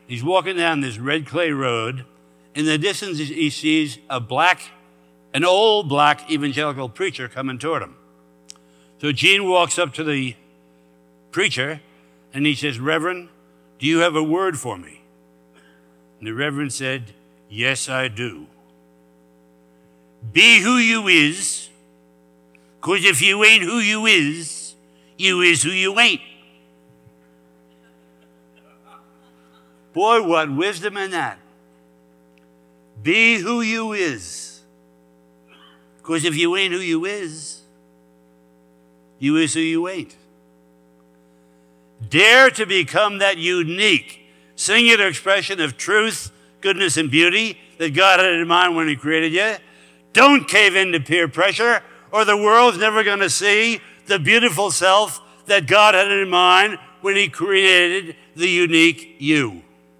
He's walking down this red clay road. In the distance, he sees an old black evangelical preacher coming toward him. So Gene walks up to the preacher and he says, "Reverend, do you have a word for me?" And the Reverend said, "Yes, I do. Be who you is, 'cause if you ain't who you is who you ain't." Boy, what wisdom in that. Be who you is, 'cause if you ain't who you is who you ain't. Dare to become that unique, singular expression of truth, goodness, and beauty that God had in mind when he created you. Don't cave into peer pressure, or the world's never going to see the beautiful self that God had in mind when he created the unique you.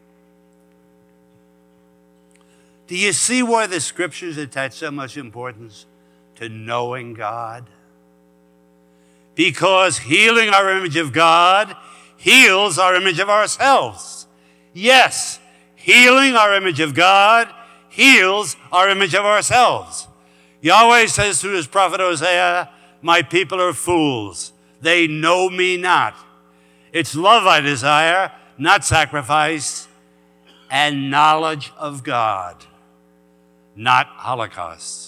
Do you see why the scriptures attach so much importance to knowing God? Because healing our image of God heals our image of ourselves. Yes, healing our image of God heals our image of ourselves. Yahweh says through his prophet Hosea, "My people are fools. They know me not." It's love I desire, not sacrifice, and knowledge of God, not holocausts.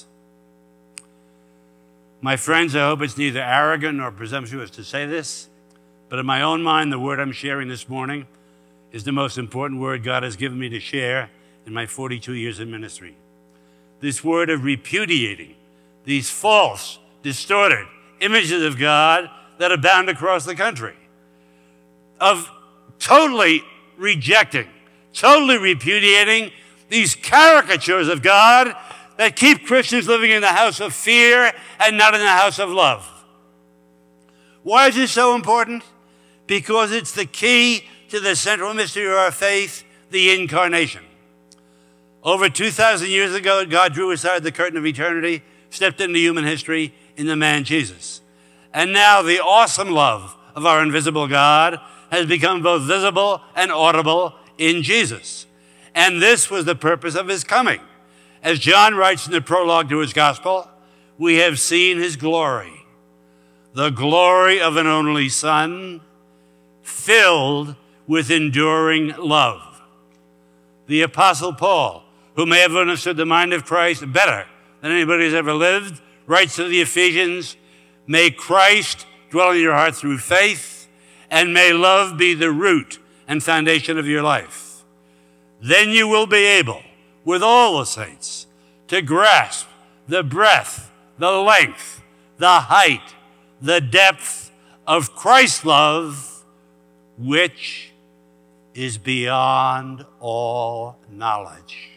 My friends, I hope it's neither arrogant nor presumptuous to say this, but in my own mind, the word I'm sharing this morning is the most important word God has given me to share in my 42 years of ministry. This word of repudiating these false, distorted images of God that abound across the country, of totally rejecting, totally repudiating these caricatures of God that keep Christians living in the house of fear and not in the house of love. Why is this so important? Because it's the key to the central mystery of our faith, the incarnation. Over 2,000 years ago, God drew aside the curtain of eternity, stepped into human history in the man Jesus. And now the awesome love of our invisible God has become both visible and audible in Jesus. And this was the purpose of his coming. As John writes in the prologue to his gospel, we have seen his glory, the glory of an only Son, filled with enduring love. The Apostle Paul, who may have understood the mind of Christ better than anybody has ever lived, writes to the Ephesians, "May Christ dwell in your heart through faith, and may love be the root and foundation of your life. Then you will be able, with all the saints, to grasp the breadth, the length, the height, the depth of Christ's love, which is beyond all knowledge."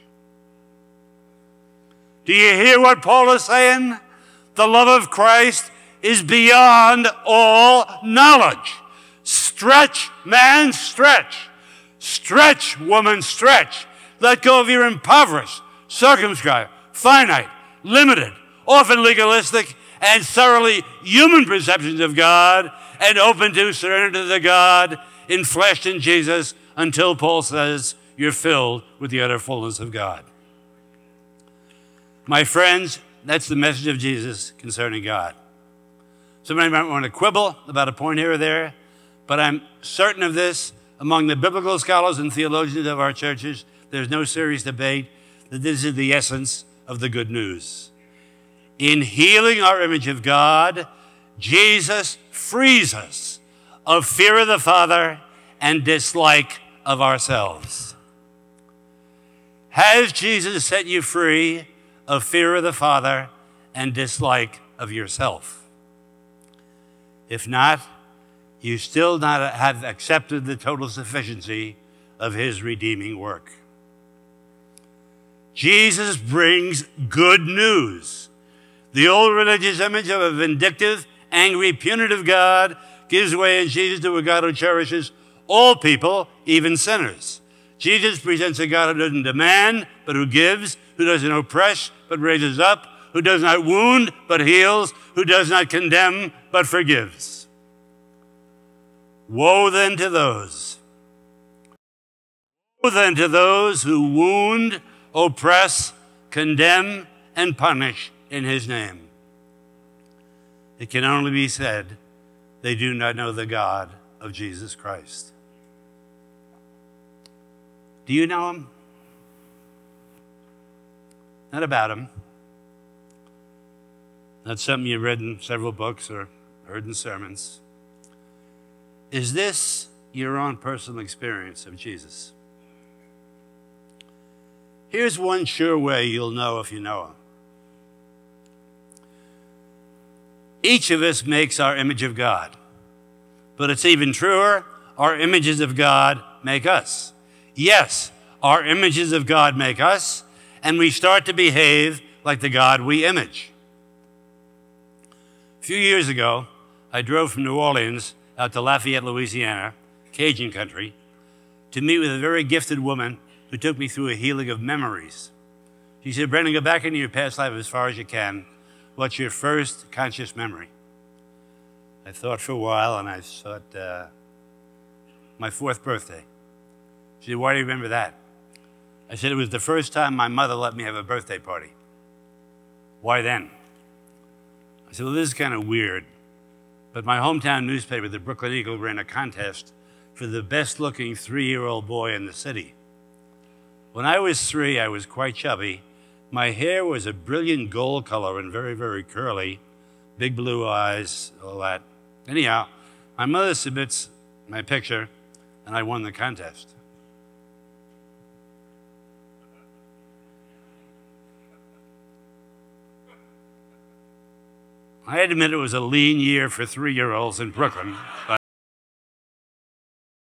Do you hear what Paul is saying? The love of Christ is beyond all knowledge. Stretch, man, stretch. Stretch, woman, stretch. Let go of your impoverished, circumscribed, finite, limited, often legalistic, and thoroughly human perceptions of God, and open to surrender to the God enfleshed in Jesus until Paul says you're filled with the utter fullness of God. My friends, that's the message of Jesus concerning God. Somebody might want to quibble about a point here or there, but I'm certain of this. Among the biblical scholars and theologians of our churches, there's no serious debate that this is the essence of the good news. In healing our image of God, Jesus frees us of fear of the Father and dislike of ourselves. Has Jesus set you free of fear of the Father and dislike of yourself? If not, you still not have accepted the total sufficiency of his redeeming work. Jesus brings good news. The old religious image of a vindictive, angry, punitive God gives way in Jesus to a God who cherishes all people, even sinners. Jesus presents a God who doesn't demand, but who gives, who doesn't oppress, but raises up, who does not wound, but heals, who does not condemn, but forgives. Woe then to those than to those who wound, oppress, condemn, and punish in his name. It can only be said they do not know the God of Jesus Christ. Do you know him? Not about him. Not something you read in several books or heard in sermons. Is this your own personal experience of Jesus? Here's one sure way you'll know if you know him. Each of us makes our image of God. But it's even truer, our images of God make us. Yes, our images of God make us, and we start to behave like the God we image. A few years ago, I drove from New Orleans out to Lafayette, Louisiana, Cajun country, to meet with a very gifted woman who took me through a healing of memories. She said, "Brendan, go back into your past life as far as you can. What's your first conscious memory?" I thought for a while, and I thought, my 4th birthday. She said, "Why do you remember that?" I said, "It was the first time my mother let me have a birthday party." "Why then?" I said, "Well, this is kind of weird, but my hometown newspaper, the Brooklyn Eagle, ran a contest for the best-looking 3-year-old boy in the city. When I was 3, I was quite chubby. My hair was a brilliant gold color and very, very curly, big blue eyes, all that. Anyhow, my mother submits my picture, and I won the contest. I admit it was a lean year for 3-year-olds in Brooklyn.